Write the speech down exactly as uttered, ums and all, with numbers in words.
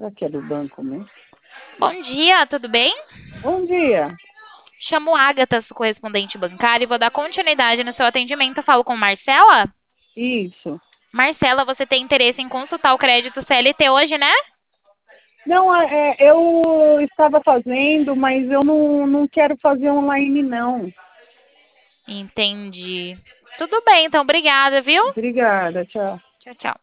Será que é do banco mesmo? Bom dia, tudo bem? Bom dia. Chamo Agatha, sua correspondente bancária, e vou dar continuidade no seu atendimento. Eu falo com Marcela. Isso. Marcela, você tem interesse em consultar o crédito C L T hoje, né? Não, é, é, eu estava fazendo, mas eu não, não quero fazer online, não. Entendi. Tudo bem, então, obrigada, viu? Obrigada, tchau. Tchau, tchau.